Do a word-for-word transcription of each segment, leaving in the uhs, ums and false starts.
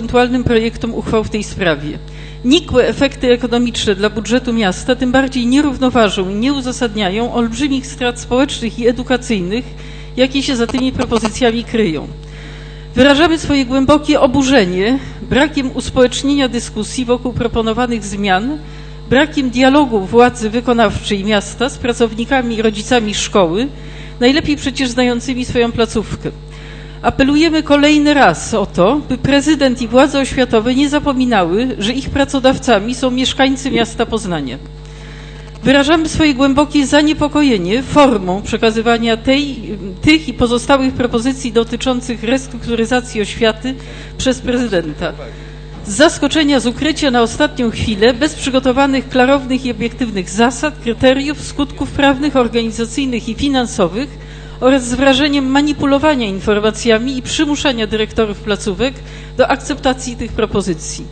ewentualnym projektom uchwał w tej sprawie. Nikłe efekty ekonomiczne dla budżetu miasta tym bardziej nie równoważą i nie uzasadniają olbrzymich strat społecznych i edukacyjnych, jakie się za tymi propozycjami kryją. Wyrażamy swoje głębokie oburzenie brakiem uspołecznienia dyskusji wokół proponowanych zmian, brakiem dialogu władzy wykonawczej miasta z pracownikami i rodzicami szkoły, najlepiej przecież znającymi swoją placówkę. Apelujemy kolejny raz o to, by prezydent i władze oświatowe nie zapominały, że ich pracodawcami są mieszkańcy miasta Poznania. Wyrażamy swoje głębokie zaniepokojenie formą przekazywania tej, tych i pozostałych propozycji dotyczących restrukturyzacji oświaty przez prezydenta. Z zaskoczenia, z ukrycia na ostatnią chwilę, bez przygotowanych, klarownych i obiektywnych zasad, kryteriów, skutków prawnych, organizacyjnych i finansowych oraz z wrażeniem manipulowania informacjami i przymuszania dyrektorów placówek do akceptacji tych propozycji.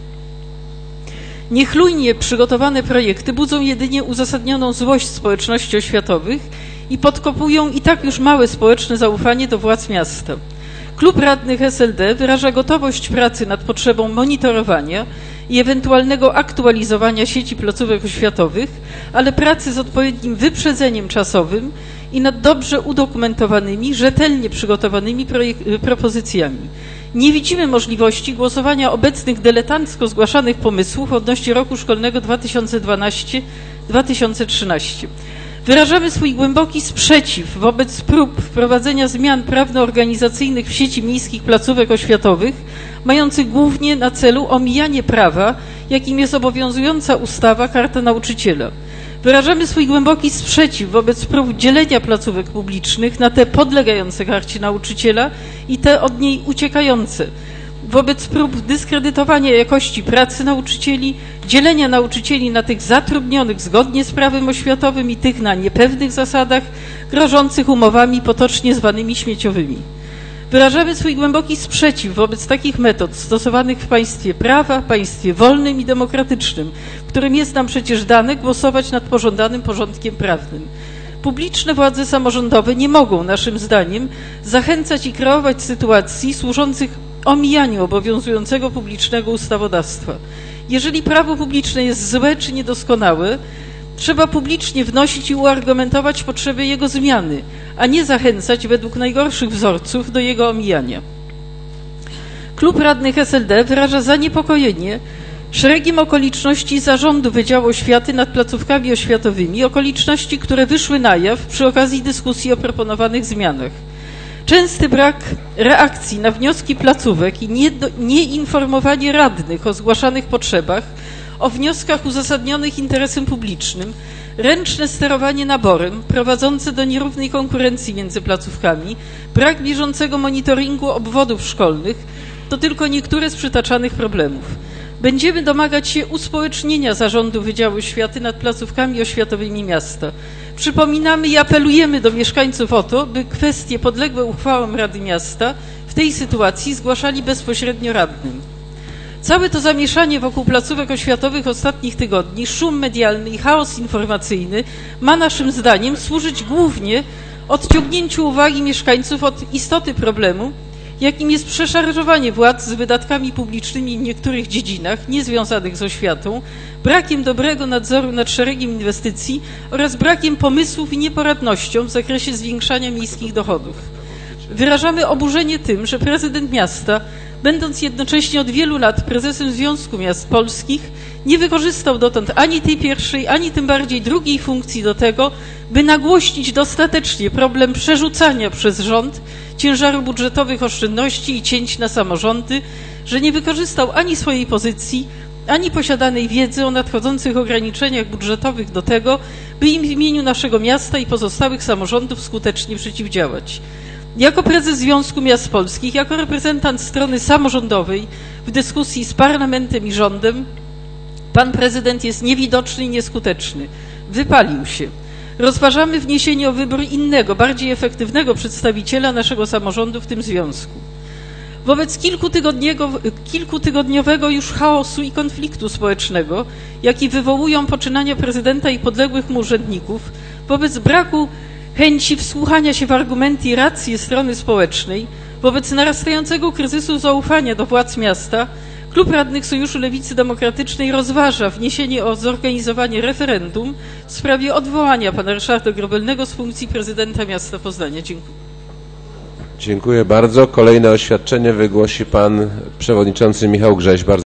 Niechlujnie przygotowane projekty budzą jedynie uzasadnioną złość społeczności oświatowych i podkopują i tak już małe społeczne zaufanie do władz miasta. Klub Radnych S L D wyraża gotowość pracy nad potrzebą monitorowania i ewentualnego aktualizowania sieci placówek oświatowych, ale pracy z odpowiednim wyprzedzeniem czasowym i nad dobrze udokumentowanymi, rzetelnie przygotowanymi propozycjami. Nie widzimy możliwości głosowania obecnych dyletancko zgłaszanych pomysłów odnośnie roku szkolnego dwa tysiące dwunastego dwa tysiące trzynastego. Wyrażamy swój głęboki sprzeciw wobec prób wprowadzenia zmian prawno-organizacyjnych w sieci miejskich placówek oświatowych, mających głównie na celu omijanie prawa, jakim jest obowiązująca ustawa Karta Nauczyciela. Wyrażamy swój głęboki sprzeciw wobec prób dzielenia placówek publicznych na te podlegające Karcie Nauczyciela i te od niej uciekające, wobec prób dyskredytowania jakości pracy nauczycieli, dzielenia nauczycieli na tych zatrudnionych zgodnie z prawem oświatowym i tych na niepewnych zasadach, grożących umowami potocznie zwanymi śmieciowymi. Wyrażamy swój głęboki sprzeciw wobec takich metod stosowanych w państwie prawa, państwie wolnym i demokratycznym, w którym jest nam przecież dane głosować nad pożądanym porządkiem prawnym. Publiczne władze samorządowe nie mogą, naszym zdaniem, zachęcać i kreować sytuacji służących omijaniu obowiązującego publicznego ustawodawstwa. Jeżeli prawo publiczne jest złe czy niedoskonałe, trzeba publicznie wnosić i uargumentować potrzebę jego zmiany, a nie zachęcać według najgorszych wzorców do jego omijania. Klub Radnych S L D wyraża zaniepokojenie szeregiem okoliczności zarządu Wydziału Oświaty nad placówkami oświatowymi, okoliczności, które wyszły na jaw przy okazji dyskusji o proponowanych zmianach. Częsty brak reakcji na wnioski placówek i nieinformowanie radnych o zgłaszanych potrzebach, o wnioskach uzasadnionych interesem publicznym, ręczne sterowanie naborem prowadzące do nierównej konkurencji między placówkami, brak bieżącego monitoringu obwodów szkolnych to tylko niektóre z przytaczanych problemów. Będziemy domagać się uspołecznienia zarządu Wydziału Oświaty nad placówkami oświatowymi miasta. Przypominamy i apelujemy do mieszkańców o to, by kwestie podległe uchwałom Rady Miasta w tej sytuacji zgłaszali bezpośrednio radnym. Całe to zamieszanie wokół placówek oświatowych ostatnich tygodni, szum medialny i chaos informacyjny ma naszym zdaniem służyć głównie odciągnięciu uwagi mieszkańców od istoty problemu, jakim jest przeszarżowanie władz z wydatkami publicznymi w niektórych dziedzinach niezwiązanych z oświatą, brakiem dobrego nadzoru nad szeregiem inwestycji oraz brakiem pomysłów i nieporadnością w zakresie zwiększania miejskich dochodów. Wyrażamy oburzenie tym, że prezydent miasta, będąc jednocześnie od wielu lat prezesem Związku Miast Polskich, nie wykorzystał dotąd ani tej pierwszej, ani tym bardziej drugiej funkcji do tego, by nagłośnić dostatecznie problem przerzucania przez rząd ciężaru budżetowych oszczędności i cięć na samorządy, że nie wykorzystał ani swojej pozycji, ani posiadanej wiedzy o nadchodzących ograniczeniach budżetowych do tego, by im w imieniu naszego miasta i pozostałych samorządów skutecznie przeciwdziałać. Jako prezes Związku Miast Polskich, jako reprezentant strony samorządowej w dyskusji z parlamentem i rządem, pan prezydent jest niewidoczny i nieskuteczny. Wypalił się. Rozważamy wniesienie o wybór innego, bardziej efektywnego przedstawiciela naszego samorządu w tym związku. Wobec kilkutygodniowego już chaosu i konfliktu społecznego, jaki wywołują poczynania prezydenta i podległych mu urzędników, wobec braku chęci wsłuchania się w argumenty i racje strony społecznej, wobec narastającego kryzysu zaufania do władz miasta, Klub Radnych Sojuszu Lewicy Demokratycznej rozważa wniesienie o zorganizowanie referendum w sprawie odwołania pana Ryszarda Grobelnego z funkcji prezydenta miasta Poznania. Dziękuję. Dziękuję bardzo. Kolejne oświadczenie wygłosi pan przewodniczący Michał Grześ. Bardzo